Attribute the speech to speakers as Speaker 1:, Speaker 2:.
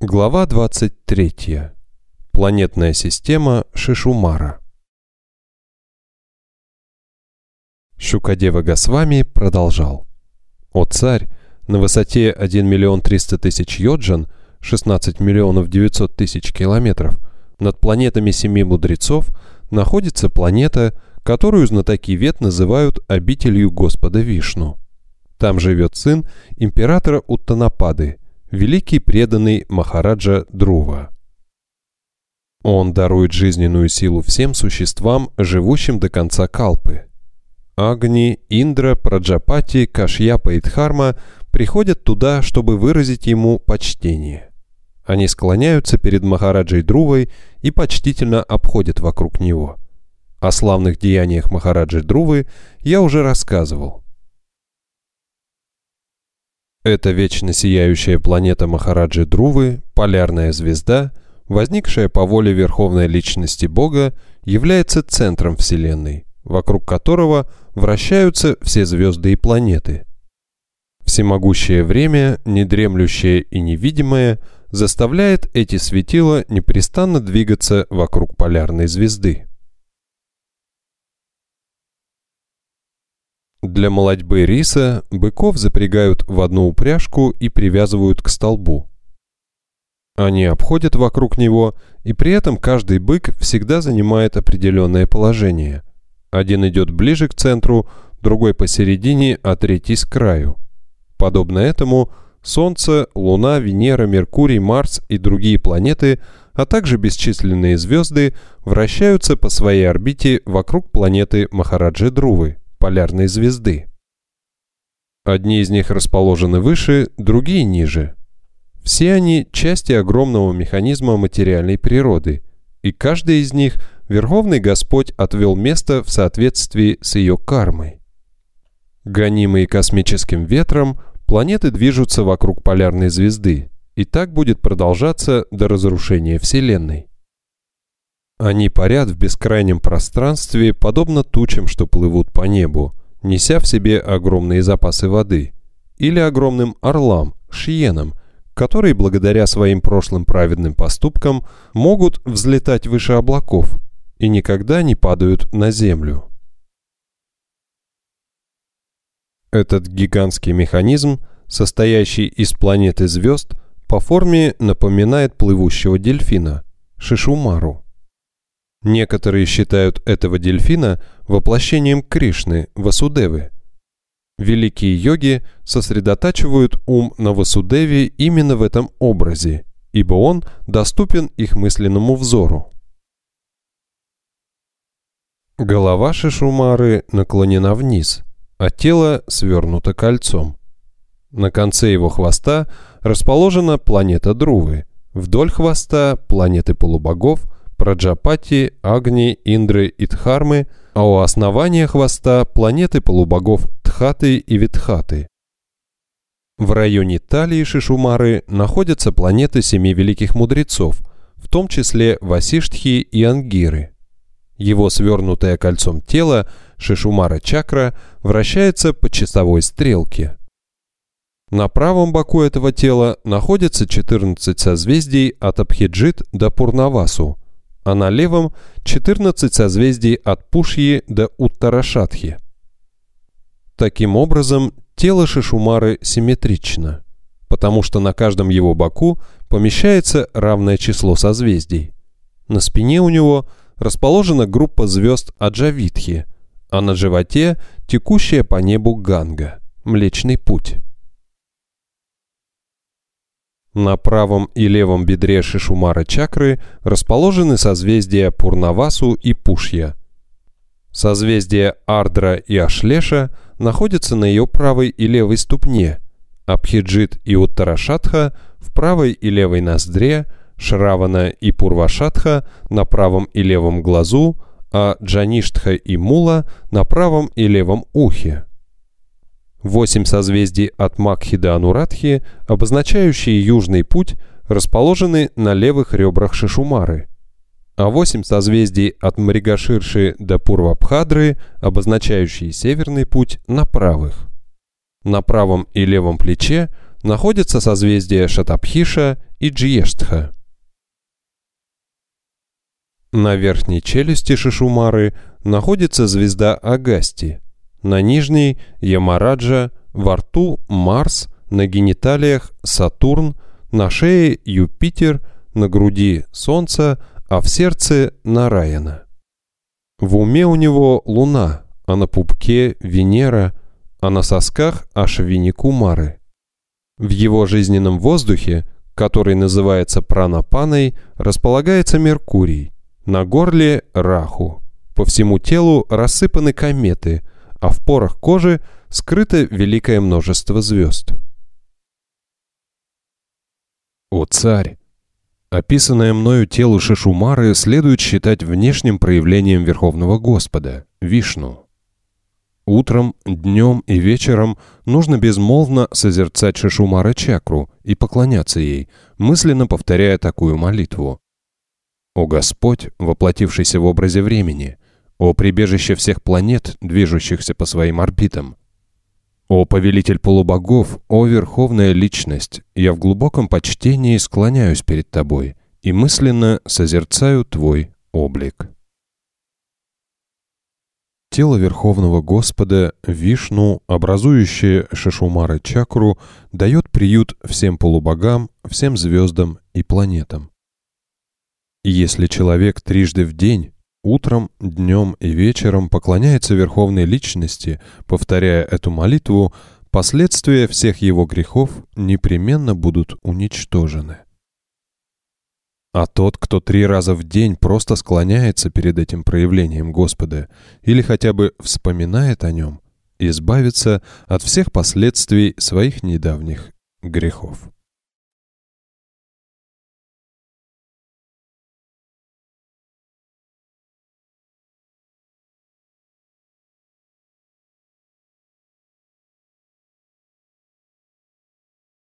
Speaker 1: Глава 23. Планетная система Шишумара. Шукадева Госвами продолжал. «О царь, на высоте 1 300 000 йоджан, 16 900 000 километров, над планетами семи мудрецов находится планета, которую знатоки Вед называют обителью Господа Вишну. Там живет сын императора Уттанапады, великий преданный Махараджа Друва. Он дарует жизненную силу всем существам, живущим до конца калпы. Агни, Индра, Праджапати, Кашьяпа и Дхарма приходят туда, чтобы выразить ему почтение. Они склоняются перед Махараджей Друвой и почтительно обходят вокруг него. О славных деяниях Махараджи Друвы я уже рассказывал. Эта вечно сияющая планета Махараджи Друвы, полярная звезда, возникшая по воле Верховной Личности Бога, является центром Вселенной, вокруг которого вращаются все звезды и планеты. Всемогущее время, недремлющее и невидимое, заставляет эти светила непрестанно двигаться вокруг полярной звезды. Для молодьбы риса быков запрягают в одну упряжку и привязывают к столбу. Они обходят вокруг него, и при этом каждый бык всегда занимает определенное положение. Один идет ближе к центру, другой посередине, а третий с краю. Подобно этому Солнце, Луна, Венера, Меркурий, Марс и другие планеты, а также бесчисленные звезды вращаются по своей орбите вокруг планеты Махараджи Друвы, полярной звезды. Одни из них расположены выше, другие ниже. Все они части огромного механизма материальной природы, и каждый из них Верховный Господь отвел место в соответствии с ее кармой. Гонимые космическим ветром, планеты движутся вокруг полярной звезды, и так будет продолжаться до разрушения Вселенной. Они парят в бескрайнем пространстве, подобно тучам, что плывут по небу, неся в себе огромные запасы воды, или огромным орлам, шиенам, которые благодаря своим прошлым праведным поступкам могут взлетать выше облаков и никогда не падают на землю. Этот гигантский механизм, состоящий из планет и звезд, по форме напоминает плывущего дельфина – Шишумару. Некоторые считают этого дельфина воплощением Кришны, Васудевы. Великие йоги сосредотачивают ум на Васудеве именно в этом образе, ибо он доступен их мысленному взору. Голова Шишумары наклонена вниз, а тело свернуто кольцом. На конце его хвоста расположена планета Друвы, вдоль хвоста планеты полубогов Праджапати, Агни, Индры и Дхармы, а у основания хвоста планеты полубогов Тхаты и Витхаты. В районе талии Шишумары находятся планеты семи великих мудрецов, в том числе Васиштхи и Ангиры. Его свернутое кольцом тело, Шишумара-чакра, вращается по часовой стрелке. На правом боку этого тела находится 14 созвездий от Абхиджит до Пурнавасу, а на левом 14 созвездий от Пушьи до Уттарашатхи. Таким образом, тело Шишумары симметрично, потому что на каждом его боку помещается равное число созвездий. На спине у него расположена группа звезд Аджавитхи, а на животе текущая по небу Ганга, Млечный Путь. На правом и левом бедре Шишумара-чакры расположены созвездия Пурнавасу и Пушья. Созвездия Ардра и Ашлеша находятся на ее правой и левой ступне, Абхиджит и Уттарашатха в правой и левой ноздре, Шравана и Пурвашатха на правом и левом глазу, а Джаништха и Мула на правом и левом ухе. 8 созвездий от Макхи до Анурадхи, обозначающие южный путь, расположены на левых ребрах Шишумары, а 8 созвездий от Мригаширши до Пурвабхадры, обозначающие северный путь, на правых. На правом и левом плече находятся созвездия Шатабхиша и Джьештха. На верхней челюсти Шишумары находится звезда Агасти, на нижней – Ямараджа, во рту – Марс, на гениталиях – Сатурн, на шее – Юпитер, на груди – Солнце, а в сердце – Нараяна. В уме у него Луна, а на пупке – Венера, а на сосках – Ашвини Кумары. В его жизненном воздухе, который называется пранапаной, располагается Меркурий, на горле – Раху, по всему телу рассыпаны кометы, а в порах кожи скрыто великое множество звезд. О царь! Описанное мною тело Шишумары следует считать внешним проявлением Верховного Господа, Вишну. Утром, днем и вечером нужно безмолвно созерцать Шишумара-чакру и поклоняться ей, мысленно повторяя такую молитву. «О Господь, воплотившийся в образе времени! О прибежище всех планет, движущихся по своим орбитам! О повелитель полубогов, о верховная личность! Я в глубоком почтении склоняюсь перед Тобой и мысленно созерцаю Твой облик». Тело Верховного Господа, Вишну, образующее Шишумара-чакру, дает приют всем полубогам, всем звездам и планетам. И если человек трижды в день, утром, днем и вечером поклоняется Верховной Личности, повторяя эту молитву, последствия всех его грехов непременно будут уничтожены. А тот, кто 3 раза в день просто склоняется перед этим проявлением Господа или хотя бы вспоминает о нем, избавится от всех последствий своих недавних грехов.